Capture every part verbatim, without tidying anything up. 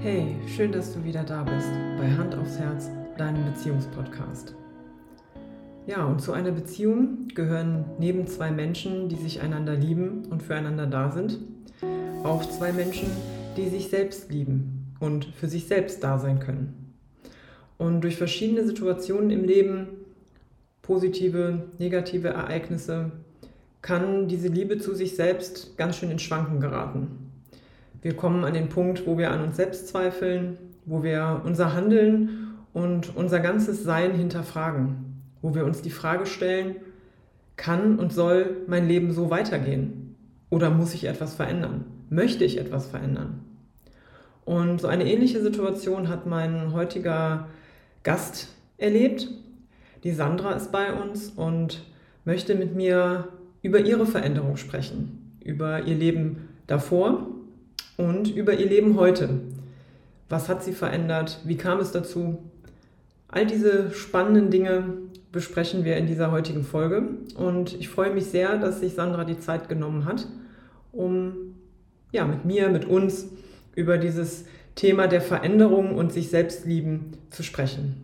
Hey, schön, dass du wieder da bist bei Hand aufs Herz, deinem Beziehungspodcast. Ja, und zu einer Beziehung gehören neben zwei Menschen, die sich einander lieben und füreinander da sind, auch zwei Menschen, die sich selbst lieben und für sich selbst da sein können. Und durch verschiedene Situationen im Leben, positive, negative Ereignisse, kann diese Liebe zu sich selbst ganz schön ins Schwanken geraten. Wir kommen an den Punkt, wo wir an uns selbst zweifeln, wo wir unser Handeln und unser ganzes Sein hinterfragen, wo wir uns die Frage stellen, kann und soll mein Leben so weitergehen? Oder muss ich etwas verändern? Möchte ich etwas verändern? Und so eine ähnliche Situation hat mein heutiger Gast erlebt. Die Sandra ist bei uns und möchte mit mir über ihre Veränderung sprechen, über ihr Leben davor und über ihr Leben heute. Was hat sie verändert? Wie kam es dazu? All diese spannenden Dinge besprechen wir in dieser heutigen Folge. Und ich freue mich sehr, dass sich Sandra die Zeit genommen hat, um ja, mit mir, mit uns über dieses Thema der Veränderung und sich selbst lieben zu sprechen.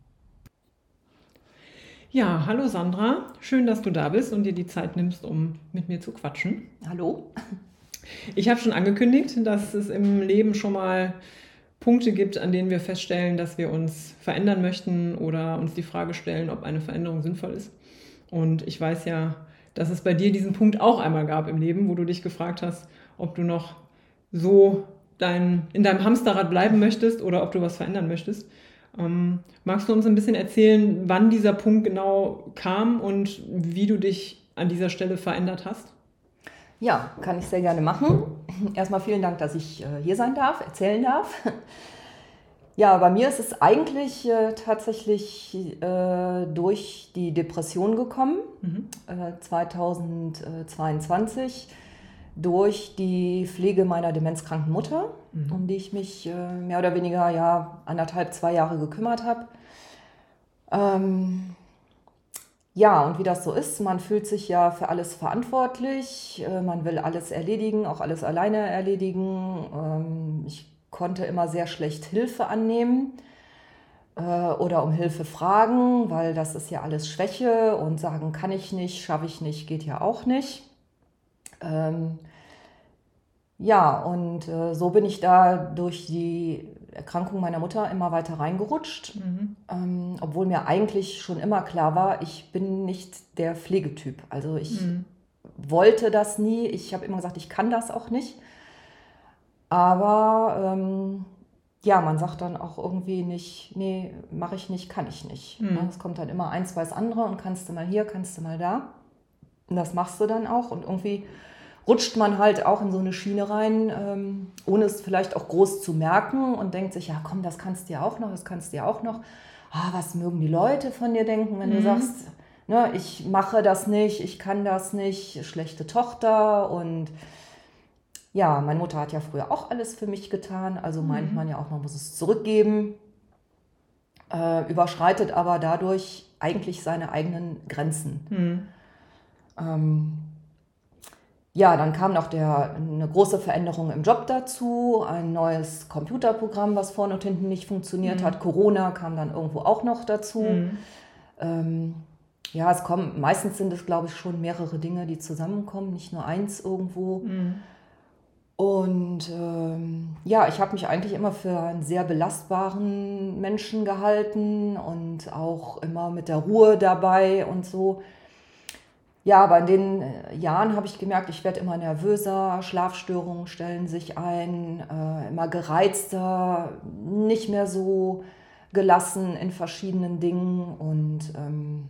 Ja, hallo Sandra. Schön, dass du da bist und dir die Zeit nimmst, um mit mir zu quatschen. Hallo. Ich habe schon angekündigt, dass es im Leben schon mal Punkte gibt, an denen wir feststellen, dass wir uns verändern möchten oder uns die Frage stellen, ob eine Veränderung sinnvoll ist. Und ich weiß ja, dass es bei dir diesen Punkt auch einmal gab im Leben, wo du dich gefragt hast, ob du noch so dein, in deinem Hamsterrad bleiben möchtest oder ob du was verändern möchtest. Ähm, magst du uns ein bisschen erzählen, wann dieser Punkt genau kam und wie du dich an dieser Stelle verändert hast? Ja, kann ich sehr gerne machen. Erstmal vielen Dank, dass ich äh, hier sein darf, erzählen darf. Ja, bei mir ist es eigentlich äh, tatsächlich äh, durch die Depression gekommen, mhm. äh, zweitausendzweiundzwanzig, durch die Pflege meiner demenzkranken Mutter, mhm. um die ich mich äh, mehr oder weniger ja, anderthalb, zwei Jahre gekümmert habe. Ähm, Ja, und wie das so ist, man fühlt sich ja für alles verantwortlich, man will alles erledigen, auch alles alleine erledigen. Ich konnte immer sehr schlecht Hilfe annehmen oder um Hilfe fragen, weil das ist ja alles Schwäche und sagen kann ich nicht, schaffe ich nicht, geht ja auch nicht. Ja, und so bin ich da durch die Erkrankung meiner Mutter immer weiter reingerutscht, mhm. ähm, obwohl mir eigentlich schon immer klar war, ich bin nicht der Pflegetyp. Also ich mhm. wollte das nie, ich habe immer gesagt, ich kann das auch nicht. Aber ähm, ja, man sagt dann auch irgendwie nicht, nee, mache ich nicht, kann ich nicht. Mhm. Es kommt dann immer eins, zwei, das andere und kannst du mal hier, kannst du mal da. Und das machst du dann auch und irgendwie rutscht man halt auch in so eine Schiene rein, ähm, ohne es vielleicht auch groß zu merken und denkt sich, ja komm, das kannst du ja auch noch, das kannst du ja auch noch. Ah, was mögen die Leute von dir denken, wenn mhm. du sagst, ne, ich mache das nicht, ich kann das nicht, schlechte Tochter. Und ja, meine Mutter hat ja früher auch alles für mich getan, also meint mhm. man ja auch, man muss es zurückgeben, äh, überschreitet aber dadurch eigentlich seine eigenen Grenzen. Mhm. Ähm, Ja, dann kam noch der, eine große Veränderung im Job dazu, ein neues Computerprogramm, was vorne und hinten nicht funktioniert mhm. hat. Corona kam dann irgendwo auch noch dazu. Mhm. Ähm, ja, es kommen, meistens sind es, glaube ich, schon mehrere Dinge, die zusammenkommen, nicht nur eins irgendwo. Mhm. Und ähm, ja, ich habe mich eigentlich immer für einen sehr belastbaren Menschen gehalten und auch immer mit der Ruhe dabei und so. Ja, aber in den Jahren habe ich gemerkt, ich werde immer nervöser, Schlafstörungen stellen sich ein, äh, immer gereizter, nicht mehr so gelassen in verschiedenen Dingen. Und ähm,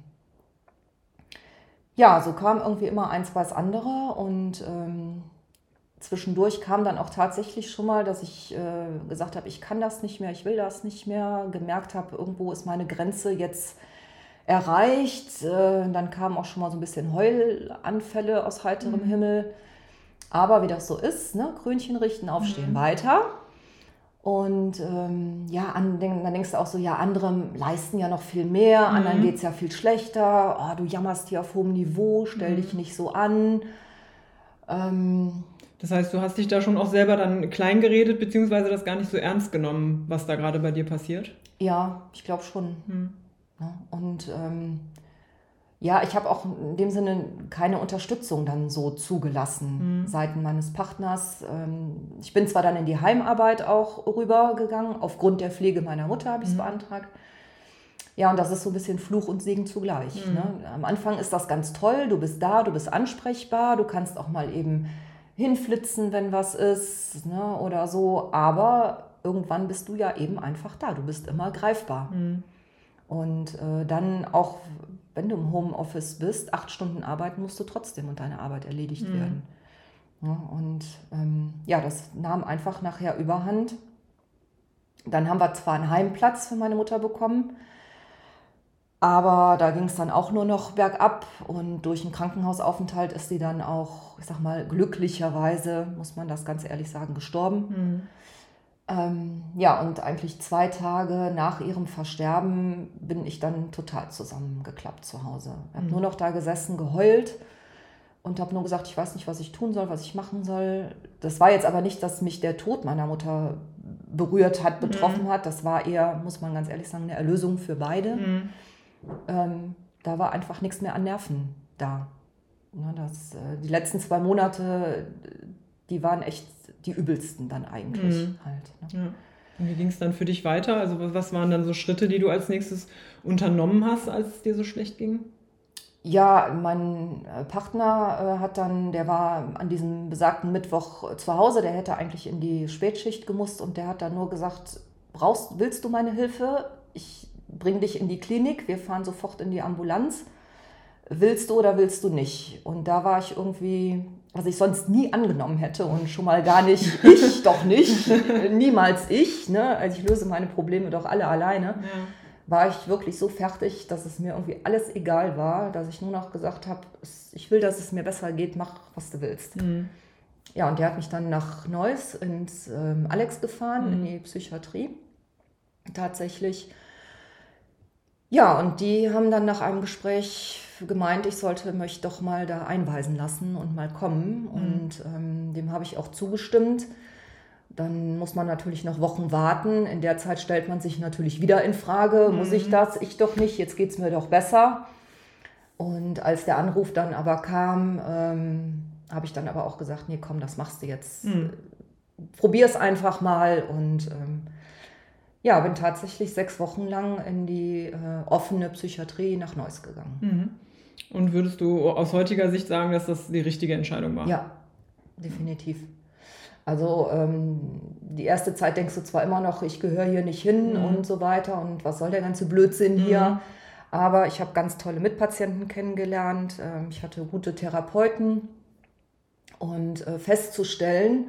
ja, so kam irgendwie immer eins was andere. Und ähm, zwischendurch kam dann auch tatsächlich schon mal, dass ich äh, gesagt habe, ich kann das nicht mehr, ich will das nicht mehr, gemerkt habe, irgendwo ist meine Grenze jetzt erreicht. Dann kamen auch schon mal so ein bisschen Heulanfälle aus heiterem mhm. Himmel. Aber wie das so ist, ne? Krönchen richten, aufstehen, mhm. weiter. Und ähm, ja, an, dann denkst du auch so, ja, andere leisten ja noch viel mehr, mhm. anderen geht es ja viel schlechter. Oh, du jammerst hier auf hohem Niveau, stell mhm. dich nicht so an. Ähm, Das heißt, du hast dich da schon auch selber dann klein geredet, beziehungsweise das gar nicht so ernst genommen, was da gerade bei dir passiert? Ja, ich glaube schon. Hm. Ja, und ähm, ja, ich habe auch in dem Sinne keine Unterstützung dann so zugelassen Mhm. seitens meines Partners. Ähm, ich bin zwar dann in die Heimarbeit auch rübergegangen, aufgrund der Pflege meiner Mutter habe ich es Mhm. beantragt. Ja, und das ist so ein bisschen Fluch und Segen zugleich. Mhm. Ne? Am Anfang ist das ganz toll, du bist da, du bist ansprechbar, du kannst auch mal eben hinflitzen, wenn was ist, ne? Oder so, aber irgendwann bist du ja eben einfach da, du bist immer greifbar. Mhm. Und äh, dann auch, wenn du im Homeoffice bist, acht Stunden arbeiten musst du trotzdem und deine Arbeit erledigt Mhm. werden. Ja, und ähm, ja, das nahm einfach nachher Überhand. Dann haben wir zwar einen Heimplatz für meine Mutter bekommen, aber da ging es dann auch nur noch bergab und durch einen Krankenhausaufenthalt ist sie dann auch, ich sag mal, glücklicherweise, muss man das ganz ehrlich sagen, gestorben. Mhm. Ähm, ja, und eigentlich zwei Tage nach ihrem Versterben bin ich dann total zusammengeklappt zu Hause. Ich habe Mhm. nur noch da gesessen, geheult und habe nur gesagt, ich weiß nicht, was ich tun soll, was ich machen soll. Das war jetzt aber nicht, dass mich der Tod meiner Mutter berührt hat, betroffen Mhm. hat. Das war eher, muss man ganz ehrlich sagen, eine Erlösung für beide. Mhm. Ähm, da war einfach nichts mehr an Nerven da. Ne, das, äh, die letzten zwei Monate, die waren echt die übelsten dann eigentlich Mhm. halt. Ne? Ja. Und wie ging es dann für dich weiter? Also was waren dann so Schritte, die du als nächstes unternommen hast, als es dir so schlecht ging? Ja, mein äh, Partner äh, hat dann, der war an diesem besagten Mittwoch äh, zu Hause, der hätte eigentlich in die Spätschicht gemusst und der hat dann nur gesagt, brauchst, willst du meine Hilfe? Ich bringe dich in die Klinik, wir fahren sofort in die Ambulanz. Willst du oder willst du nicht? Und da war ich irgendwie, was ich sonst nie angenommen hätte und schon mal gar nicht, ich doch nicht, niemals ich, ne? Also ich löse meine Probleme doch alle alleine. Ja. War ich wirklich so fertig, dass es mir irgendwie alles egal war, dass ich nur noch gesagt habe, ich will, dass es mir besser geht, mach, was du willst. Mhm. Ja, und der hat mich dann nach Neuss ins ähm, Alex gefahren, Mhm. in die Psychiatrie, tatsächlich. Ja, und die haben dann nach einem Gespräch gemeint, ich sollte mich doch mal da einweisen lassen und mal kommen. Mhm. Und ähm, dem habe ich auch zugestimmt. Dann muss man natürlich noch Wochen warten. In der Zeit stellt man sich natürlich wieder in Frage, Mhm. muss ich das? Ich doch nicht, jetzt geht es mir doch besser. Und als der Anruf dann aber kam, ähm, habe ich dann aber auch gesagt, nee, komm, das machst du jetzt. Mhm. Probier es einfach mal. Und ähm, ja, bin tatsächlich sechs Wochen lang in die äh, offene Psychiatrie nach Neuss gegangen. Mhm. Und würdest du aus heutiger Sicht sagen, dass das die richtige Entscheidung war? Ja, definitiv. Also ähm, die erste Zeit denkst du zwar immer noch, ich gehöre hier nicht hin Mhm. und so weiter und was soll der ganze Blödsinn Mhm. hier. Aber ich habe ganz tolle Mitpatienten kennengelernt, ähm, ich hatte gute Therapeuten und äh, festzustellen,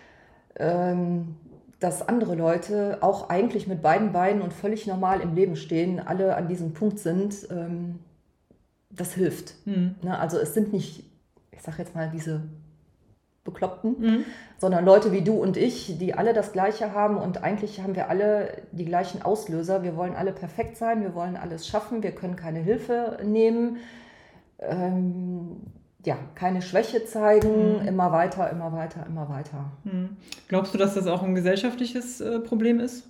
ähm, dass andere Leute auch eigentlich mit beiden Beinen und völlig normal im Leben stehen, alle an diesem Punkt sind, ähm, das hilft. Mhm. Ne? Also es sind nicht, ich sage jetzt mal, diese Bekloppten, Mhm. sondern Leute wie du und ich, die alle das Gleiche haben und eigentlich haben wir alle die gleichen Auslöser. Wir wollen alle perfekt sein, wir wollen alles schaffen, wir können keine Hilfe nehmen, ähm, ja, keine Schwäche zeigen, Mhm. immer weiter, immer weiter, immer weiter. Mhm. Glaubst du, dass das auch ein gesellschaftliches äh, Problem ist?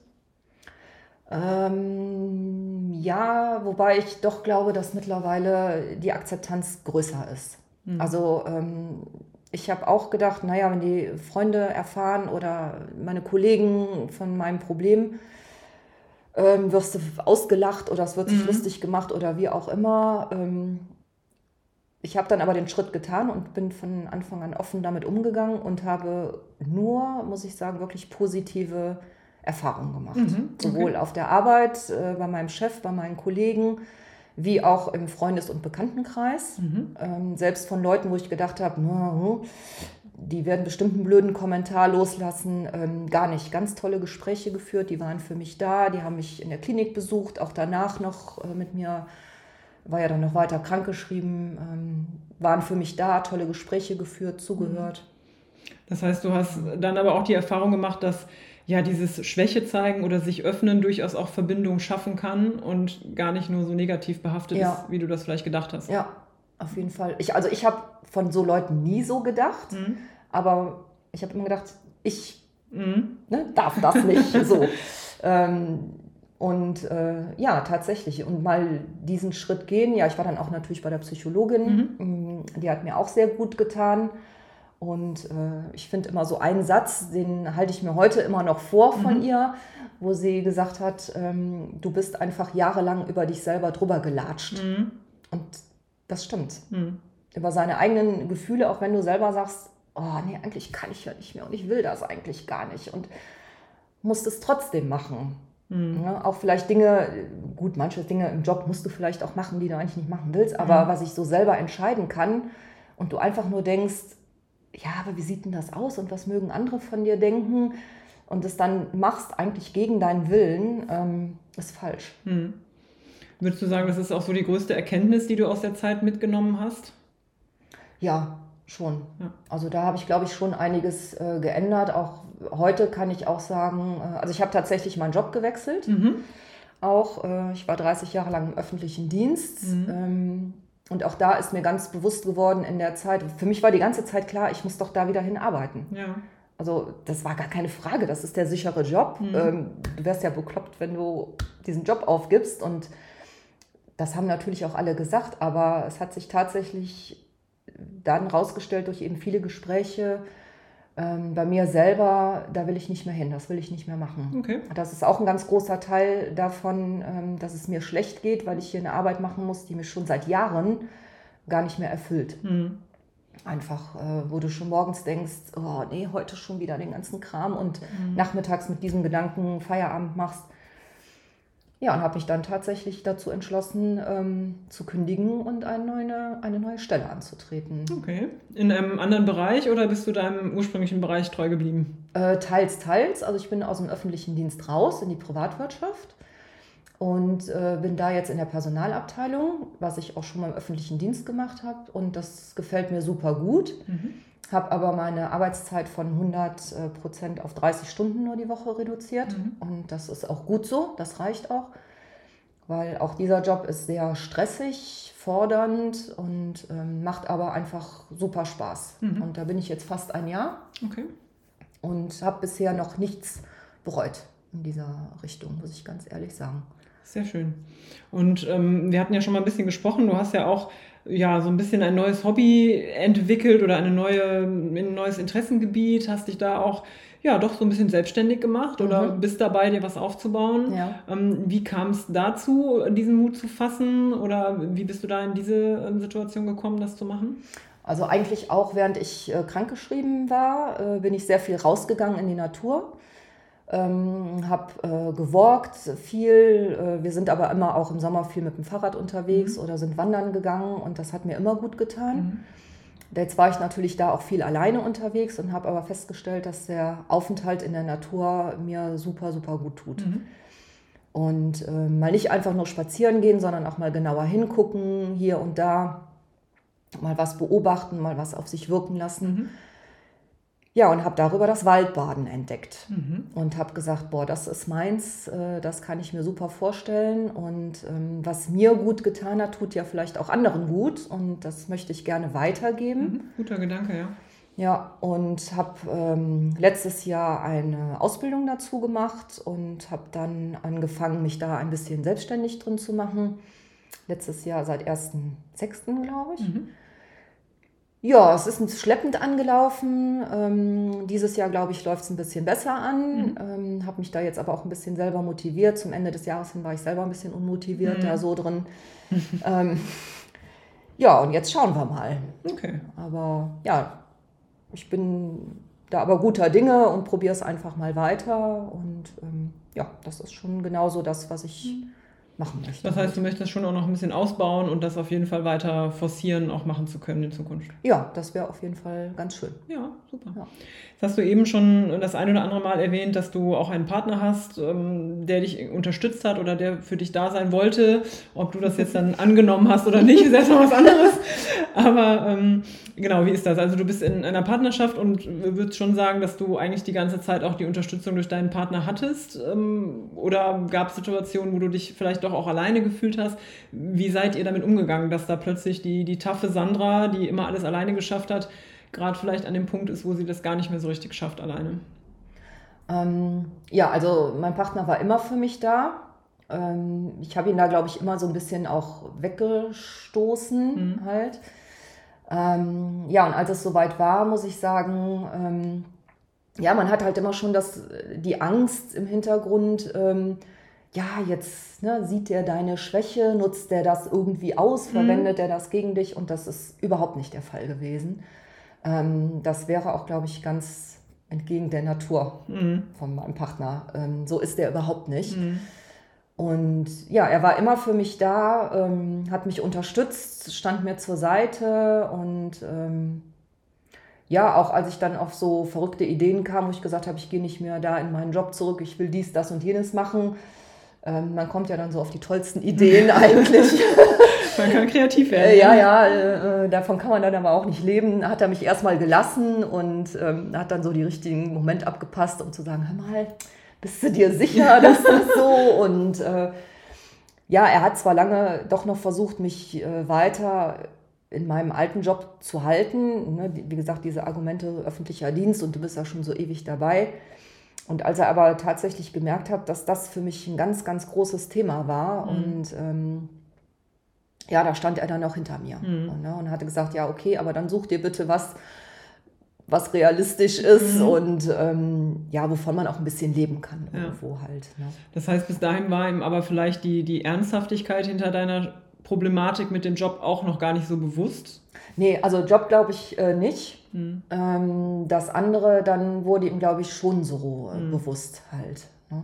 Ähm, ja, wobei ich doch glaube, dass mittlerweile die Akzeptanz größer ist. Mhm. Also ähm, ich habe auch gedacht, naja, wenn die Freunde erfahren oder meine Kollegen von meinem Problem, ähm, wirst du ausgelacht oder es wird sich Mhm. lustig gemacht oder wie auch immer. Ähm, ich habe dann aber den Schritt getan und bin von Anfang an offen damit umgegangen und habe nur, muss ich sagen, wirklich positive Erfahrungen gemacht. Mhm, okay. Sowohl auf der Arbeit, äh, bei meinem Chef, bei meinen Kollegen, wie auch im Freundes- und Bekanntenkreis. Mhm. Ähm, selbst von Leuten, wo ich gedacht habe, na, die werden bestimmt einen blöden Kommentar loslassen. Ähm, gar nicht. Ganz tolle Gespräche geführt, die waren für mich da, die haben mich in der Klinik besucht, auch danach noch äh, mit mir, war ja dann noch weiter krankgeschrieben, ähm, waren für mich da, tolle Gespräche geführt, zugehört. Das heißt, du hast dann aber auch die Erfahrung gemacht, dass ja dieses Schwäche zeigen oder sich öffnen durchaus auch Verbindungen schaffen kann und gar nicht nur so negativ behaftet Ja. ist, wie du das vielleicht gedacht hast. Ja, auf jeden Fall. Ich, also ich habe von so Leuten nie so gedacht, Mhm. aber Ich habe immer gedacht, ich Mhm. ne, darf das nicht so. ähm, und äh, ja, tatsächlich. Und mal diesen Schritt gehen. Ja, ich war dann auch natürlich bei der Psychologin. Mhm. Die hat mir auch sehr gut getan. Und äh, ich finde immer so einen Satz, den halte ich mir heute immer noch vor von mhm. ihr, wo sie gesagt hat, ähm, du bist einfach jahrelang über dich selber drüber gelatscht. Mhm. Und das stimmt. Mhm. Über seine eigenen Gefühle, auch wenn du selber sagst, oh nee, eigentlich kann ich ja nicht mehr und ich will das eigentlich gar nicht und musst es trotzdem machen. Mhm. Ja, auch vielleicht Dinge, gut, manche Dinge im Job musst du vielleicht auch machen, die du eigentlich nicht machen willst, aber mhm. was ich so selber entscheiden kann und du einfach nur denkst, ja, aber wie sieht denn das aus und was mögen andere von dir denken und es dann machst eigentlich gegen deinen Willen, ähm, ist falsch. Mhm. Würdest du sagen, das ist auch so die größte Erkenntnis, die du aus der Zeit mitgenommen hast? Ja, schon. Ja. Also da habe ich, glaube ich, schon einiges äh, geändert. Auch heute kann ich auch sagen, äh, also ich habe tatsächlich meinen Job gewechselt. Mhm. Auch, äh, ich war dreißig Jahre lang im öffentlichen Dienst. Mhm. Ähm, und auch da ist mir ganz bewusst geworden in der Zeit, für mich war die ganze Zeit klar, ich muss doch da wieder hinarbeiten. Ja. Also das war gar keine Frage, das ist der sichere Job. Mhm. Ähm, du wärst ja bekloppt, wenn du diesen Job aufgibst. Und das haben natürlich auch alle gesagt, aber es hat sich tatsächlich dann rausgestellt durch eben viele Gespräche, ähm, bei mir selber, da will ich nicht mehr hin, das will ich nicht mehr machen. Okay. Das ist auch ein ganz großer Teil davon, ähm, dass es mir schlecht geht, weil ich hier eine Arbeit machen muss, die mich schon seit Jahren gar nicht mehr erfüllt. Mhm. Einfach, äh, wo du schon morgens denkst, oh nee, heute schon wieder den ganzen Kram und mhm. nachmittags mit diesem Gedanken Feierabend machst. Ja, und habe mich dann tatsächlich dazu entschlossen, ähm, zu kündigen und eine neue, eine neue Stelle anzutreten. Okay. In einem anderen Bereich oder bist du deinem ursprünglichen Bereich treu geblieben? Äh, teils, teils. Also ich bin aus dem öffentlichen Dienst raus in die Privatwirtschaft und äh, bin da jetzt in der Personalabteilung, was ich auch schon mal im öffentlichen Dienst gemacht habe. Und das gefällt mir super gut. Mhm. Habe aber meine Arbeitszeit von hundert Prozent auf dreißig Stunden nur die Woche reduziert. Mhm. Und das ist auch gut so, das reicht auch. Weil auch dieser Job ist sehr stressig, fordernd und ähm, macht aber einfach super Spaß. Mhm. Und da bin ich jetzt fast ein Jahr. Okay. Und habe bisher noch nichts bereut in dieser Richtung, muss ich ganz ehrlich sagen. Sehr schön. Und ähm, wir hatten ja schon mal ein bisschen gesprochen, du hast ja auch ja, so ein bisschen ein neues Hobby entwickelt oder eine neue, ein neues Interessengebiet, hast dich da auch ja doch so ein bisschen selbstständig gemacht oder mhm. bist dabei, dir was aufzubauen. Ja. Ähm, wie kam es dazu, diesen Mut zu fassen oder wie bist du da in diese ähm, Situation gekommen, das zu machen? Also eigentlich auch, während ich äh, krankgeschrieben war, äh, bin ich sehr viel rausgegangen in die Natur. Ähm, habe äh, gewalkt viel, äh, wir sind aber immer auch im Sommer viel mit dem Fahrrad unterwegs mhm. oder sind wandern gegangen und das hat mir immer gut getan. Mhm. Jetzt war ich natürlich da auch viel alleine unterwegs und habe aber festgestellt, dass der Aufenthalt in der Natur mir super, super gut tut. Mhm. Und äh, mal nicht einfach nur spazieren gehen, sondern auch mal genauer hingucken, hier und da, mal was beobachten, mal was auf sich wirken lassen. Mhm. Ja, und habe darüber das Waldbaden entdeckt mhm. und habe gesagt, boah, das ist meins, äh, das kann ich mir super vorstellen und ähm, was mir gut getan hat, tut ja vielleicht auch anderen gut und das möchte ich gerne weitergeben. Mhm. Guter Gedanke, ja. Ja, und habe ähm, letztes Jahr eine Ausbildung dazu gemacht und habe dann angefangen, mich da ein bisschen selbstständig drin zu machen. Letztes Jahr seit ersten sechsten glaube ich. Mhm. Ja, es ist schleppend angelaufen. Ähm, dieses Jahr, glaube ich, läuft es ein bisschen besser an. Mhm. Ähm, habe mich da jetzt aber auch ein bisschen selber motiviert. Zum Ende des Jahres hin war ich selber ein bisschen unmotiviert mhm. da so drin. ähm, ja, und jetzt schauen wir mal. Okay. Aber ja, ich bin da aber guter Dinge und probiere es einfach mal weiter. Und ähm, ja, das ist schon genauso das, was ich mhm. machen möchte. Das heißt, du möchtest schon auch noch ein bisschen ausbauen und das auf jeden Fall weiter forcieren, auch machen zu können in Zukunft. Ja, das wäre auf jeden Fall ganz schön. Ja, super. Ja. Jetzt hast du eben schon das ein oder andere Mal erwähnt, dass du auch einen Partner hast, der dich unterstützt hat oder der für dich da sein wollte. Ob du das jetzt dann angenommen hast oder nicht, ist erstmal was anderes. Aber ähm, genau, wie ist das? Also du bist in einer Partnerschaft und würdest schon sagen, dass du eigentlich die ganze Zeit auch die Unterstützung durch deinen Partner hattest? Ähm, oder gab es Situationen, wo du dich vielleicht doch auch alleine gefühlt hast? Wie seid ihr damit umgegangen, dass da plötzlich die, die taffe Sandra, die immer alles alleine geschafft hat, gerade vielleicht an dem Punkt ist, wo sie das gar nicht mehr so richtig schafft alleine? Ähm, ja, also mein Partner war immer für mich da. Ähm, ich habe ihn da, glaube ich, immer so ein bisschen auch weggestoßen Mhm. halt. Ähm, ja, und als es soweit war, muss ich sagen, ähm, ja, man hat halt immer schon das, die Angst im Hintergrund, ähm, ja, jetzt ne, sieht der deine Schwäche, nutzt der das irgendwie aus, Mhm. verwendet er das gegen dich, und das ist überhaupt nicht der Fall gewesen. Ähm, das wäre auch, glaube ich, ganz entgegen der Natur Mhm. von meinem Partner. Ähm, so ist der überhaupt nicht. Mhm. Und ja, er war immer für mich da, ähm, hat mich unterstützt, stand mir zur Seite, und ähm, ja, auch als ich dann auf so verrückte Ideen kam, wo ich gesagt habe, ich gehe nicht mehr da in meinen Job zurück, ich will dies, das und jenes machen. Ähm, man kommt ja dann so auf die tollsten Ideen eigentlich. Man kann kreativ werden. Äh, ja, ja, äh, davon kann man dann aber auch nicht leben. Hat er mich erstmal gelassen und ähm, hat dann so die richtigen Moment abgepasst, um zu sagen, hör mal, bist du dir sicher, dass das so? Und äh, ja, er hat zwar lange doch noch versucht, mich äh, weiter in meinem alten Job zu halten. Ne? Wie gesagt, diese Argumente öffentlicher Dienst und du bist ja schon so ewig dabei. Und als er aber tatsächlich gemerkt hat, dass das für mich ein ganz, ganz großes Thema war, Mhm. und ähm, ja, da stand er dann auch hinter mir, Mhm. und, ne, und hatte gesagt, ja, okay, aber dann such dir bitte was, was realistisch ist, Mhm. und ähm, ja, wovon man auch ein bisschen leben kann Ja. irgendwo halt. Ne? Das heißt, bis dahin war ihm aber vielleicht die, die Ernsthaftigkeit hinter deiner Problematik mit dem Job auch noch gar nicht so bewusst? Nee, also Job glaube ich äh, nicht. Mhm. Ähm, das andere, dann wurde ihm, glaube ich, schon so äh, Mhm. bewusst halt. Ne?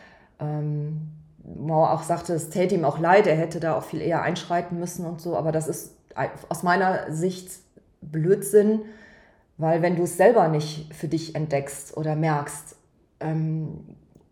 Ähm, wo er auch sagte, es täte ihm auch leid, er hätte da auch viel eher einschreiten müssen und so, aber das ist ein- aus meiner Sicht Blödsinn, weil wenn du es selber nicht für dich entdeckst oder merkst, ähm,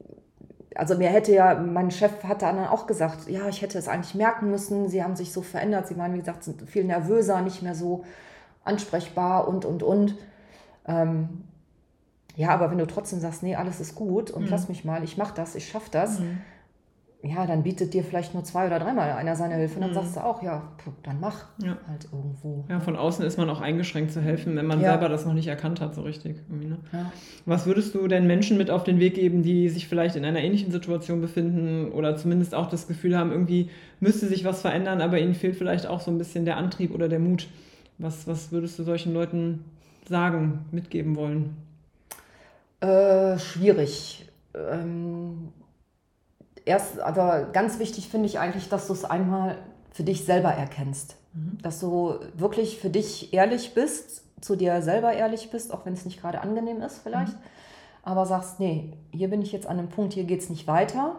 also mir hätte ja, mein Chef hat dann auch gesagt, ja, ich hätte es eigentlich merken müssen, sie haben sich so verändert, sie waren, wie gesagt, sind viel nervöser, nicht mehr so ansprechbar und, und, und. Ähm, ja, aber wenn du trotzdem sagst, nee, alles ist gut und Mhm. lass mich mal, ich mach das, ich schaff das, Mhm. ja, dann bietet dir vielleicht nur zwei oder dreimal einer seine Hilfe und dann Mhm. sagst du auch, ja, puh, dann mach Ja. halt irgendwo. Ja, von außen ist man auch eingeschränkt zu helfen, wenn man Ja. selber das noch nicht erkannt hat, so richtig. Irgendwie, ne? Ja. Was würdest du denn Menschen mit auf den Weg geben, die sich vielleicht in einer ähnlichen Situation befinden oder zumindest auch das Gefühl haben, irgendwie müsste sich was verändern, aber ihnen fehlt vielleicht auch so ein bisschen der Antrieb oder der Mut? Was, was würdest du solchen Leuten sagen, mitgeben wollen? Äh, schwierig. Ähm, erst, aber ganz wichtig finde ich eigentlich, dass du es einmal für dich selber erkennst. Mhm. Dass du wirklich für dich ehrlich bist, zu dir selber ehrlich bist, auch wenn es nicht gerade angenehm ist vielleicht. Mhm. Aber sagst, nee, hier bin ich jetzt an einem Punkt, hier geht es nicht weiter.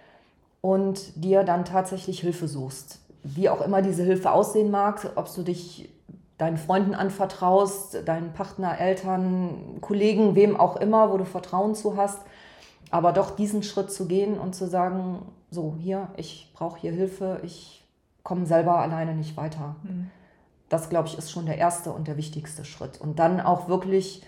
Und dir dann tatsächlich Hilfe suchst. Wie auch immer diese Hilfe aussehen mag, ob du dich deinen Freunden anvertraust, deinen Partner, Eltern, Kollegen, wem auch immer, wo du Vertrauen zu hast. Aber doch diesen Schritt zu gehen und zu sagen, so hier, ich brauche hier Hilfe, ich komme selber alleine nicht weiter. Mhm. Das, glaube ich, ist schon der erste und der wichtigste Schritt. Und dann auch wirklich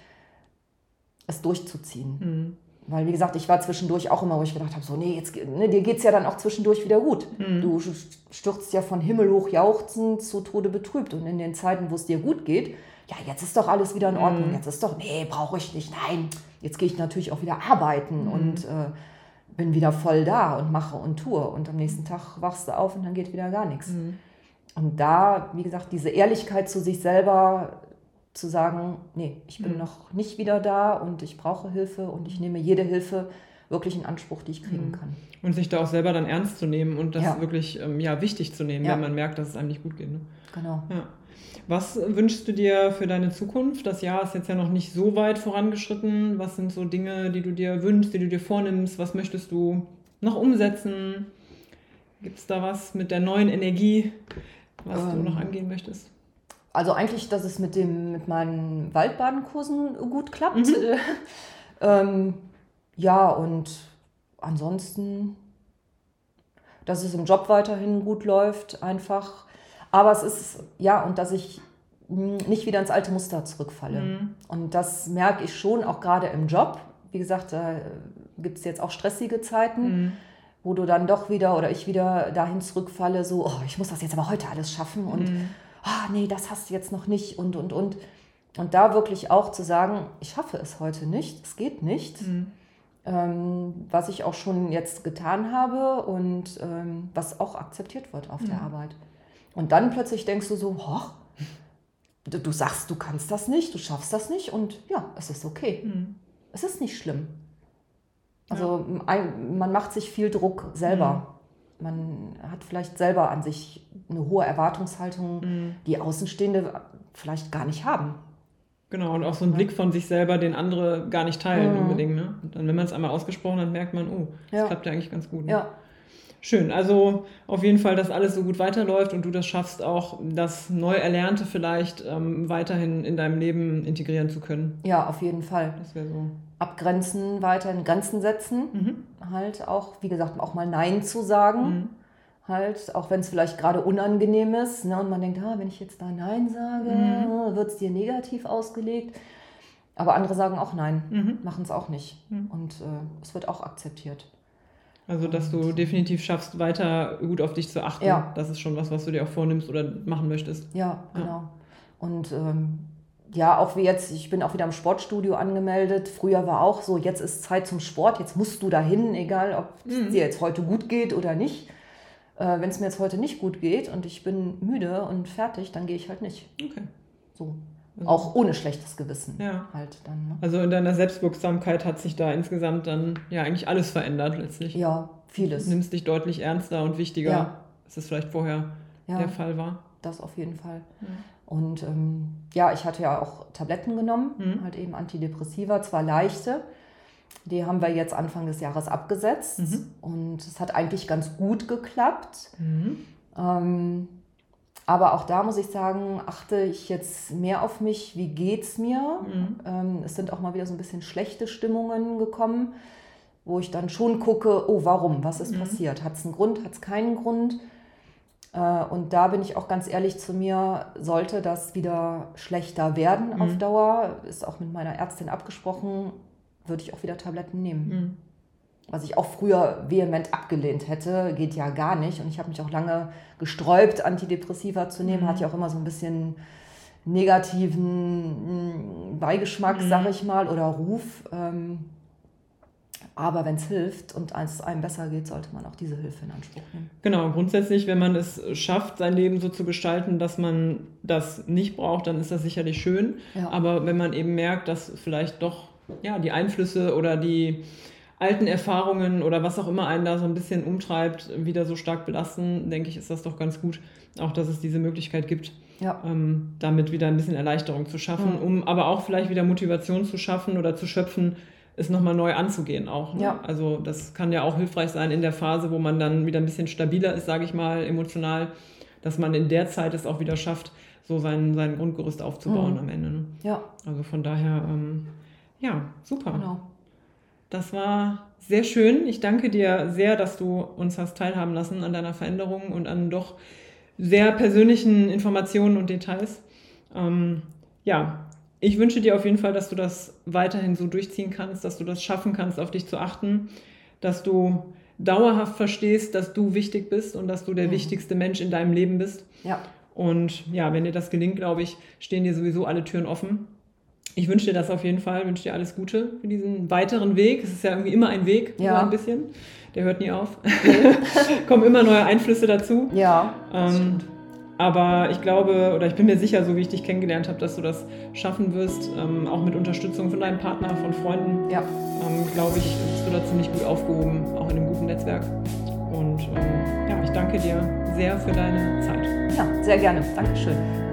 es durchzuziehen. Mhm. Weil, wie gesagt, ich war zwischendurch auch immer, wo ich gedacht habe, so, nee, jetzt, ne, dir geht es ja dann auch zwischendurch wieder gut. Mhm. Du stürzt ja von Himmel hoch jauchzend zu Tode betrübt. Und in den Zeiten, wo es dir gut geht, ja, jetzt ist doch alles wieder in Ordnung. Mhm. Jetzt ist doch, nee, brauche ich nicht. Nein, jetzt gehe ich natürlich auch wieder arbeiten Mhm. und äh, bin wieder voll da und mache und tue. Und am nächsten Tag wachst du auf und dann geht wieder gar nichts. Mhm. Und da, wie gesagt, diese Ehrlichkeit zu sich selber zu sagen, nee, ich bin Mhm. noch nicht wieder da und ich brauche Hilfe und ich nehme jede Hilfe wirklich in Anspruch, die ich kriegen Mhm. kann. Und sich da auch selber dann ernst zu nehmen und das Ja. wirklich ähm, ja, wichtig zu nehmen, Ja. wenn man merkt, dass es einem nicht gut geht. Ne? Genau. Ja. Was wünschst du dir für deine Zukunft? Das Jahr ist jetzt ja noch nicht so weit vorangeschritten. Was sind so Dinge, die du dir wünschst, die du dir vornimmst? Was möchtest du noch umsetzen? Gibt es da was mit der neuen Energie, was Ähm. du noch angehen möchtest? Also eigentlich, dass es mit, dem, mit meinen Waldbadenkursen gut klappt. Mhm. ähm, ja, und ansonsten, dass es im Job weiterhin gut läuft, einfach. Aber es ist, ja, und dass ich mh, nicht wieder ins alte Muster zurückfalle. Mhm. Und das merke ich schon, auch gerade im Job. Wie gesagt, da gibt es jetzt auch stressige Zeiten, Mhm. wo du dann doch wieder oder ich wieder dahin zurückfalle, so, oh, ich muss das jetzt aber heute alles schaffen und Mhm. ah, nee, das hast du jetzt noch nicht und, und, und. Und da wirklich auch zu sagen, ich schaffe es heute nicht, es geht nicht. Mhm. Ähm, was ich auch schon jetzt getan habe und ähm, was auch akzeptiert wird auf mhm. der Arbeit. Und dann plötzlich denkst du so, hoch, du, du sagst, du kannst das nicht, du schaffst das nicht und ja, es ist okay. Mhm. Es ist nicht schlimm. Also ja. ein, man macht sich viel Druck selber. Mhm. Man hat vielleicht selber an sich eine hohe Erwartungshaltung, mhm. die Außenstehende vielleicht gar nicht haben. Genau, und auch so ein ja. Blick von sich selber, den andere gar nicht teilen mhm. unbedingt. Ne? Und dann, wenn man es einmal ausgesprochen hat, merkt man, oh, das ja. klappt ja eigentlich ganz gut. Ne? Ja. Schön, also auf jeden Fall, dass alles so gut weiterläuft und du das schaffst, auch das Neuerlernte vielleicht ähm, weiterhin in deinem Leben integrieren zu können. Ja, auf jeden Fall. Das wäre so. Abgrenzen, weiterhin Grenzen setzen. Mhm. Halt auch, wie gesagt, auch mal Nein zu sagen. Mhm. Halt, auch wenn es vielleicht gerade unangenehm ist. Ne, und man denkt, ah, wenn ich jetzt da Nein sage, mhm. wird es dir negativ ausgelegt. Aber andere sagen auch Nein, mhm. machen es auch nicht. Mhm. Und äh, es wird auch akzeptiert. Also, dass du definitiv schaffst, weiter gut auf dich zu achten. Ja. Das ist schon was, was du dir auch vornimmst oder machen möchtest. Ja, genau. Ja. Und ähm, ja, auch wie jetzt, ich bin auch wieder im Sportstudio angemeldet. Früher war auch so, jetzt ist Zeit zum Sport, jetzt musst du dahin, egal ob es mhm. dir jetzt heute gut geht oder nicht. Äh, wenn es mir jetzt heute nicht gut geht und ich bin müde und fertig, dann gehe ich halt nicht. Okay. So. Also auch ohne schlechtes Gewissen. Ja. Halt dann, ne? Also in deiner Selbstwirksamkeit hat sich da insgesamt dann ja eigentlich alles verändert letztlich. Ja, vieles. Du nimmst dich deutlich ernster und wichtiger, ja. als es vielleicht vorher ja. der Fall war. Das auf jeden Fall. Ja. Und ähm, ja, ich hatte ja auch Tabletten genommen, mhm. halt eben Antidepressiva, zwar leichte. Die haben wir jetzt Anfang des Jahres abgesetzt mhm. und es hat eigentlich ganz gut geklappt. Mhm. Ähm, aber auch da muss ich sagen, achte ich jetzt mehr auf mich, wie geht's mir? Mhm. Ähm, es sind auch mal wieder so ein bisschen schlechte Stimmungen gekommen, wo ich dann schon gucke, oh, warum? Was ist mhm. passiert? Hat es einen Grund? Hat es keinen Grund? Äh, und da bin ich auch ganz ehrlich zu mir, sollte das wieder schlechter werden mhm. auf Dauer, ist auch mit meiner Ärztin abgesprochen, würde ich auch wieder Tabletten nehmen. Mhm. Was ich auch früher vehement abgelehnt hätte, geht ja gar nicht. Und ich habe mich auch lange gesträubt, Antidepressiva zu nehmen. Mhm. Hat ja auch immer so ein bisschen negativen Beigeschmack, mhm. sag ich mal, oder Ruf. Aber wenn es hilft und es einem besser geht, sollte man auch diese Hilfe in Anspruch nehmen. Genau, grundsätzlich, wenn man es schafft, sein Leben so zu gestalten, dass man das nicht braucht, dann ist das sicherlich schön. Ja. Aber wenn man eben merkt, dass vielleicht doch ja, die Einflüsse oder die alten Erfahrungen oder was auch immer einen da so ein bisschen umtreibt, wieder so stark belasten, denke ich, ist das doch ganz gut, auch dass es diese Möglichkeit gibt, ja. ähm, damit wieder ein bisschen Erleichterung zu schaffen, mhm. um aber auch vielleicht wieder Motivation zu schaffen oder zu schöpfen, es nochmal neu anzugehen auch. Ne? Ja. Also das kann ja auch hilfreich sein in der Phase, wo man dann wieder ein bisschen stabiler ist, sage ich mal, emotional, dass man in der Zeit es auch wieder schafft, so sein, sein Grundgerüst aufzubauen mhm. am Ende. Ne? Ja. Also von daher, ähm, ja, super. Genau. Das war sehr schön. Ich danke dir sehr, dass du uns hast teilhaben lassen an deiner Veränderung und an doch sehr persönlichen Informationen und Details. Ähm, ja, ich wünsche dir auf jeden Fall, dass du das weiterhin so durchziehen kannst, dass du das schaffen kannst, auf dich zu achten, dass du dauerhaft verstehst, dass du wichtig bist und dass du der mhm. wichtigste Mensch in deinem Leben bist. Ja. Und ja, wenn dir das gelingt, glaube ich, stehen dir sowieso alle Türen offen. Ich wünsche dir das auf jeden Fall, wünsche dir alles Gute für diesen weiteren Weg. Es ist ja irgendwie immer ein Weg, ja. so ein bisschen. Der hört nie auf. Nee. Kommen immer neue Einflüsse dazu. Ja, das ähm, stimmt. Aber ich glaube, oder ich bin mir sicher, so wie ich dich kennengelernt habe, dass du das schaffen wirst, ähm, auch mit Unterstützung von deinem Partner, von Freunden. Ja. Ähm, glaube ich, bist du da ziemlich gut aufgehoben, auch in einem guten Netzwerk. Und ähm, ja, ich danke dir sehr für deine Zeit. Ja, sehr gerne. Dankeschön.